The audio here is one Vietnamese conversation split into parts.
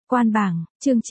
Quan bảng, chương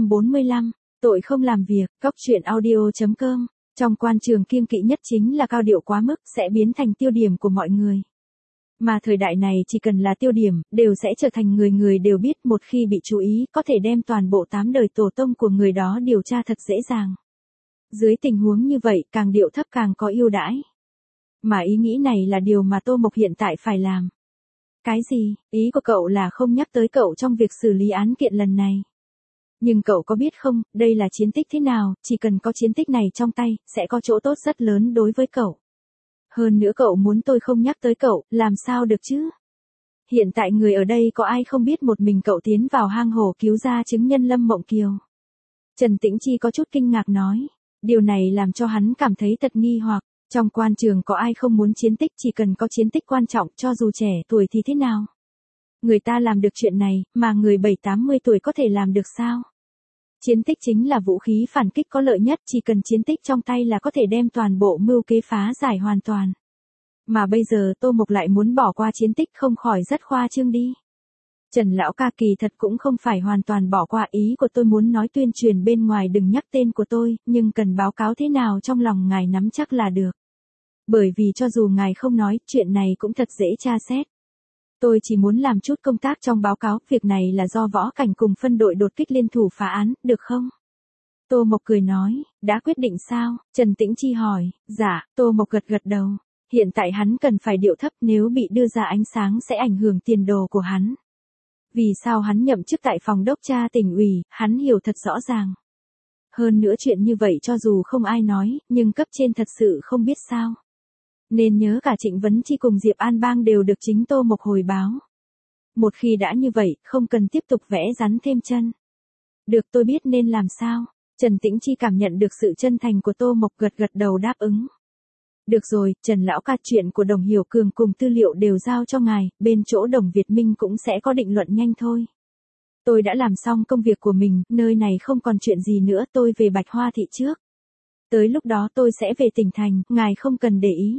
945, tội không làm việc, góc truyện audio.com. Trong quan trường kiêng kỵ nhất chính là cao điệu quá mức sẽ biến thành tiêu điểm của mọi người. Mà thời đại này chỉ cần là tiêu điểm, đều sẽ trở thành người người đều biết, một khi bị chú ý, có thể đem toàn bộ 8 đời tổ tông của người đó điều tra thật dễ dàng. Dưới tình huống như vậy, càng điệu thấp càng có ưu đãi. Mà ý nghĩ này là điều mà Tô Mộc hiện tại phải làm. Cái gì? Ý của cậu là không nhắc tới cậu trong việc xử lý án kiện lần này. Nhưng cậu có biết không, đây là chiến tích thế nào, chỉ cần có chiến tích này trong tay, sẽ có chỗ tốt rất lớn đối với cậu. Hơn nữa cậu muốn tôi không nhắc tới cậu, làm sao được chứ? Hiện tại người ở đây có ai không biết một mình cậu tiến vào hang hổ cứu ra chứng nhân Lâm Mộng Kiều? Trần Tĩnh Chi có chút kinh ngạc nói. Điều này làm cho hắn cảm thấy thật nghi hoặc. Trong quan trường có ai không muốn chiến tích, chỉ cần có chiến tích quan trọng cho dù trẻ tuổi thì thế nào? Người ta làm được chuyện này, mà người 7-80 tuổi có thể làm được sao? Chiến tích chính là vũ khí phản kích có lợi nhất, chỉ cần chiến tích trong tay là có thể đem toàn bộ mưu kế phá giải hoàn toàn. Mà bây giờ Tô Mộc lại muốn bỏ qua chiến tích, không khỏi rất khoa trương đi. Trần lão ca kỳ thật cũng không phải hoàn toàn bỏ qua, ý của tôi muốn nói tuyên truyền bên ngoài đừng nhắc tên của tôi, nhưng cần báo cáo thế nào trong lòng ngài nắm chắc là được. Bởi vì cho dù ngài không nói, chuyện này cũng thật dễ tra xét. Tôi chỉ muốn làm chút công tác trong báo cáo, việc này là do Võ Cảnh cùng phân đội đột kích liên thủ phá án, được không? Tô Mộc cười nói, đã quyết định sao? Trần Tĩnh Chi hỏi, dạ, Tô Mộc gật gật đầu. Hiện tại hắn cần phải điệu thấp, nếu bị đưa ra ánh sáng sẽ ảnh hưởng tiền đồ của hắn. Vì sao hắn nhậm chức tại phòng đốc tra tỉnh ủy, hắn hiểu thật rõ ràng. Hơn nữa chuyện như vậy cho dù không ai nói, nhưng cấp trên thật sự không biết sao. Nên nhớ cả Trịnh Vấn Chi cùng Diệp An Bang đều được chính Tô Mộc hồi báo. Một khi đã như vậy, không cần tiếp tục vẽ rắn thêm chân. Được, tôi biết nên làm sao. Trần Tĩnh Chi cảm nhận được sự chân thành của Tô Mộc, gật gật đầu đáp ứng. Được rồi, Trần lão ca, chuyện của Đồng Hiểu Cường cùng tư liệu đều giao cho ngài, bên chỗ Đồng Việt Minh cũng sẽ có định luận nhanh thôi. Tôi đã làm xong công việc của mình, nơi này không còn chuyện gì nữa, tôi về Bạch Hoa thị trước. Tới lúc đó tôi sẽ về tỉnh thành, ngài không cần để ý.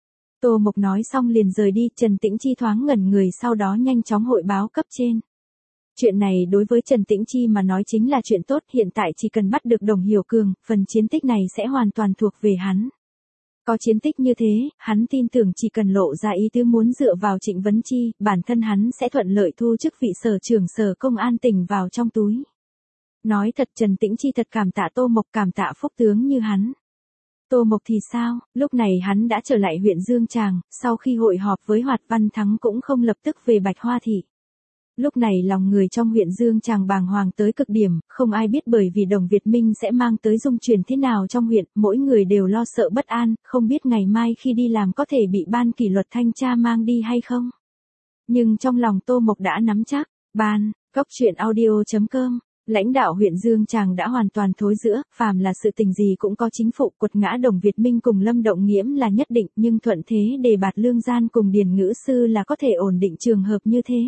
Tô Mộc nói xong liền rời đi, Trần Tĩnh Chi thoáng ngẩn người, sau đó nhanh chóng hội báo cấp trên. Chuyện này đối với Trần Tĩnh Chi mà nói chính là chuyện tốt, hiện tại chỉ cần bắt được Đồng Hiểu Cường, phần chiến tích này sẽ hoàn toàn thuộc về hắn. Có chiến tích như thế, hắn tin tưởng chỉ cần lộ ra ý tứ muốn dựa vào Trịnh Vấn Chi, bản thân hắn sẽ thuận lợi thu chức vị sở trưởng sở công an tỉnh vào trong túi. Nói thật, Trần Tĩnh Chi thật cảm tạ Tô Mộc, cảm tạ phúc tướng như hắn. Tô Mộc thì sao, lúc này hắn đã trở lại huyện Dương Tràng, sau khi hội họp với Hoạt Văn Thắng cũng không lập tức về Bạch Hoa thị. Lúc này lòng người trong huyện Dương Tràng bàng hoàng tới cực điểm, không ai biết bởi vì Đồng Việt Minh sẽ mang tới dung chuyển thế nào trong huyện, mỗi người đều lo sợ bất an, không biết ngày mai khi đi làm có thể bị ban kỷ luật thanh tra mang đi hay không. Nhưng trong lòng Tô Mộc đã nắm chắc, góc truyện audio.com. Lãnh đạo huyện Dương Tràng đã hoàn toàn thối rữa, phàm là sự tình gì cũng có chính phụ, quật ngã Đồng Việt Minh cùng Lâm Động Nghiễm là nhất định, nhưng thuận thế đề bạt Lương Gian cùng Điền Ngữ Sư là có thể ổn định trường hợp như thế.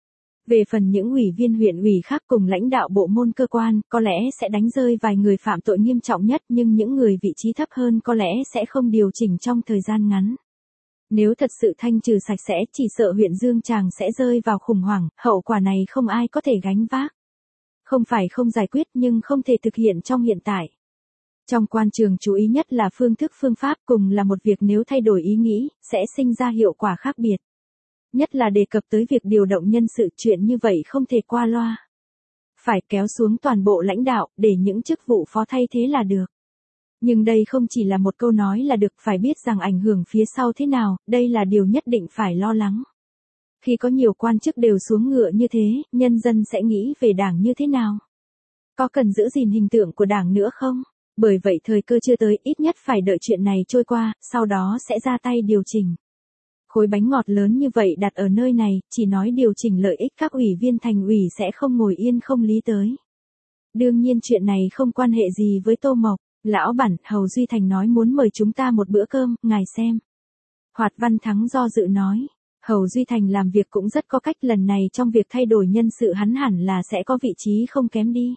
Về phần những ủy viên huyện ủy khác cùng lãnh đạo bộ môn cơ quan, có lẽ sẽ đánh rơi vài người phạm tội nghiêm trọng nhất, nhưng những người vị trí thấp hơn có lẽ sẽ không điều chỉnh trong thời gian ngắn. Nếu thật sự thanh trừ sạch sẽ, chỉ sợ huyện Dương Tràng sẽ rơi vào khủng hoảng, hậu quả này không ai có thể gánh vác. Không phải không giải quyết nhưng không thể thực hiện trong hiện tại. Trong quan trường chú ý nhất là phương thức phương pháp, cùng là một việc nếu thay đổi ý nghĩ, sẽ sinh ra hiệu quả khác biệt. Nhất là đề cập tới việc điều động nhân sự, chuyện như vậy không thể qua loa. Phải kéo xuống toàn bộ lãnh đạo, để những chức vụ phó thay thế là được. Nhưng đây không chỉ là một câu nói là được, phải biết rằng ảnh hưởng phía sau thế nào, đây là điều nhất định phải lo lắng. Khi có nhiều quan chức đều xuống ngựa như thế, nhân dân sẽ nghĩ về đảng như thế nào? Có cần giữ gìn hình tượng của đảng nữa không? Bởi vậy thời cơ chưa tới, ít nhất phải đợi chuyện này trôi qua, sau đó sẽ ra tay điều chỉnh. Khối bánh ngọt lớn như vậy đặt ở nơi này, chỉ nói điều chỉnh lợi ích các ủy viên thành ủy sẽ không ngồi yên không lý tới. Đương nhiên chuyện này không quan hệ gì với Tô Mộc. Lão bản, Hầu Duy Thành nói muốn mời chúng ta một bữa cơm, ngài xem. Hoạt Văn Thắng do dự nói. Hầu Duy Thành làm việc cũng rất có cách, lần này trong việc thay đổi nhân sự hắn hẳn là sẽ có vị trí không kém đi.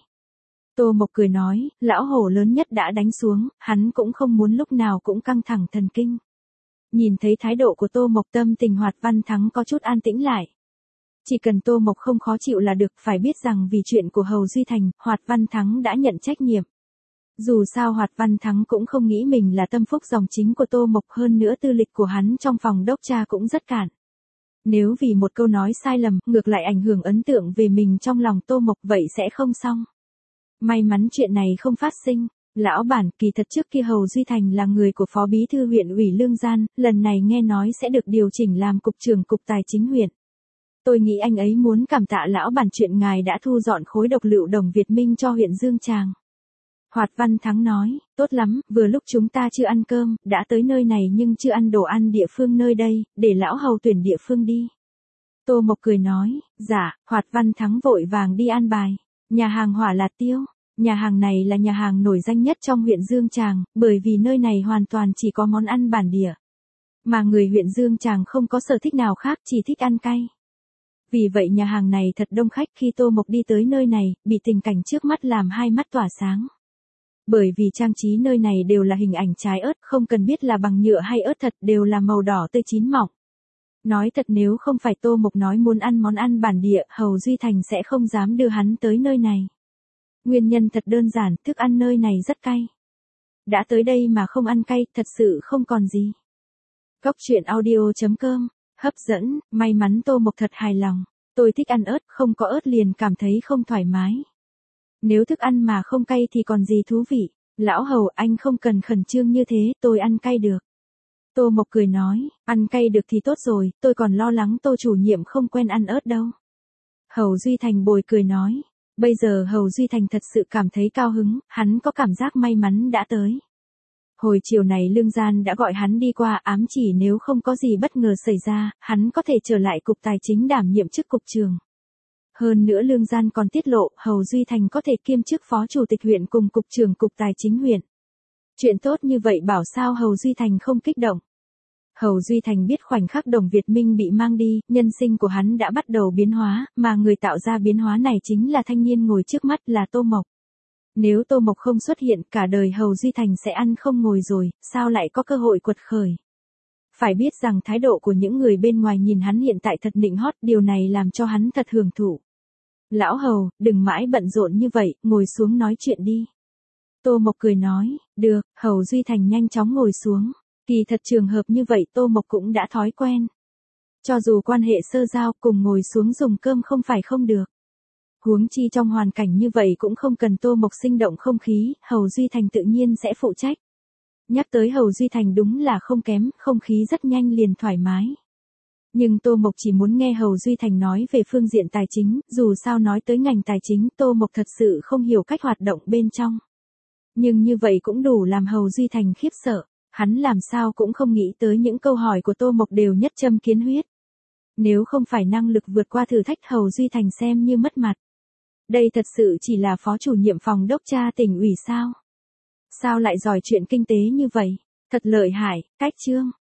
Tô Mộc cười nói, lão hổ lớn nhất đã đánh xuống, hắn cũng không muốn lúc nào cũng căng thẳng thần kinh. Nhìn thấy thái độ của Tô Mộc, tâm tình Hoạt Văn Thắng có chút an tĩnh lại. Chỉ cần Tô Mộc không khó chịu là được, phải biết rằng vì chuyện của Hầu Duy Thành, Hoạt Văn Thắng đã nhận trách nhiệm. Dù sao Hoạt Văn Thắng cũng không nghĩ mình là tâm phúc dòng chính của Tô Mộc, hơn nữa tư lịch của hắn trong phòng đốc tra cũng rất cạn. Nếu vì một câu nói sai lầm, ngược lại ảnh hưởng ấn tượng về mình trong lòng Tô Mộc vậy sẽ không xong. May mắn chuyện này không phát sinh. Lão bản, kỳ thật trước kia Hầu Duy Thành là người của Phó Bí thư huyện ủy Lương Gian, lần này nghe nói sẽ được điều chỉnh làm cục trưởng cục tài chính huyện. Tôi nghĩ anh ấy muốn cảm tạ lão bản chuyện ngài đã thu dọn khối độc lựu đồng Việt Minh cho huyện Dương Tràng. Hoạt Văn Thắng nói, tốt lắm, vừa lúc chúng ta chưa ăn cơm, đã tới nơi này nhưng chưa ăn đồ ăn địa phương nơi đây, để lão Hầu tuyển địa phương đi. Tô Mộc cười nói, dạ. Hoạt Văn Thắng vội vàng đi an bài. Nhà hàng Hỏa Lạt Tiêu. Nhà hàng này là nhà hàng nổi danh nhất trong huyện Dương Tràng, bởi vì nơi này hoàn toàn chỉ có món ăn bản địa. Mà người huyện Dương Tràng không có sở thích nào khác, chỉ thích ăn cay. Vì vậy nhà hàng này thật đông khách, khi Tô Mộc đi tới nơi này, bị tình cảnh trước mắt làm hai mắt tỏa sáng. Bởi vì trang trí nơi này đều là hình ảnh trái ớt, không cần biết là bằng nhựa hay ớt thật, đều là màu đỏ tươi chín mọng. Nói thật, nếu không phải Tô Mộc nói muốn ăn món ăn bản địa, Hầu Duy Thành sẽ không dám đưa hắn tới nơi này. Nguyên nhân thật đơn giản, thức ăn nơi này rất cay. Đã tới đây mà không ăn cay, thật sự không còn gì. Cóc truyện audio.com, hấp dẫn, may mắn Tô Mộc thật hài lòng. Tôi thích ăn ớt, không có ớt liền cảm thấy không thoải mái. Nếu thức ăn mà không cay thì còn gì thú vị. Lão Hầu, anh không cần khẩn trương như thế, tôi ăn cay được. Tô Mộc cười nói, ăn cay được thì tốt rồi, tôi còn lo lắng Tô chủ nhiệm không quen ăn ớt đâu. Hầu Duy Thành bồi cười nói. Bây giờ Hầu Duy Thành thật sự cảm thấy cao hứng, hắn có cảm giác may mắn đã tới. Hồi chiều này Lương Gian đã gọi hắn đi qua, ám chỉ nếu không có gì bất ngờ xảy ra, hắn có thể trở lại cục tài chính đảm nhiệm chức cục trưởng. Hơn nữa Lương Gian còn tiết lộ, Hầu Duy Thành có thể kiêm chức phó chủ tịch huyện cùng cục trưởng cục tài chính huyện. Chuyện tốt như vậy bảo sao Hầu Duy Thành không kích động. Hầu Duy Thành biết khoảnh khắc đồng Việt Minh bị mang đi, nhân sinh của hắn đã bắt đầu biến hóa, mà người tạo ra biến hóa này chính là thanh niên ngồi trước mắt, là Tô Mộc. Nếu Tô Mộc không xuất hiện, cả đời Hầu Duy Thành sẽ ăn không ngồi rồi, sao lại có cơ hội quật khởi. Phải biết rằng thái độ của những người bên ngoài nhìn hắn hiện tại thật nịnh hót, điều này làm cho hắn thật hưởng thụ. Lão Hầu, đừng mãi bận rộn như vậy, ngồi xuống nói chuyện đi. Tô Mộc cười nói, được. Hầu Duy Thành nhanh chóng ngồi xuống. Kỳ thật trường hợp như vậy Tô Mộc cũng đã thói quen. Cho dù quan hệ sơ giao, cùng ngồi xuống dùng cơm không phải không được. Huống chi trong hoàn cảnh như vậy cũng không cần Tô Mộc sinh động không khí, Hầu Duy Thành tự nhiên sẽ phụ trách. Nhắc tới Hầu Duy Thành đúng là không kém, không khí rất nhanh liền thoải mái. Nhưng Tô Mộc chỉ muốn nghe Hầu Duy Thành nói về phương diện tài chính, dù sao nói tới ngành tài chính Tô Mộc thật sự không hiểu cách hoạt động bên trong. Nhưng như vậy cũng đủ làm Hầu Duy Thành khiếp sợ, hắn làm sao cũng không nghĩ tới những câu hỏi của Tô Mộc đều nhất châm kiến huyết. Nếu không phải năng lực vượt qua thử thách, Hầu Duy Thành xem như mất mặt. Đây thật sự chỉ là phó chủ nhiệm phòng đốc tra tỉnh ủy sao? Sao lại giỏi chuyện kinh tế như vậy? Thật lợi hại. Cách chương.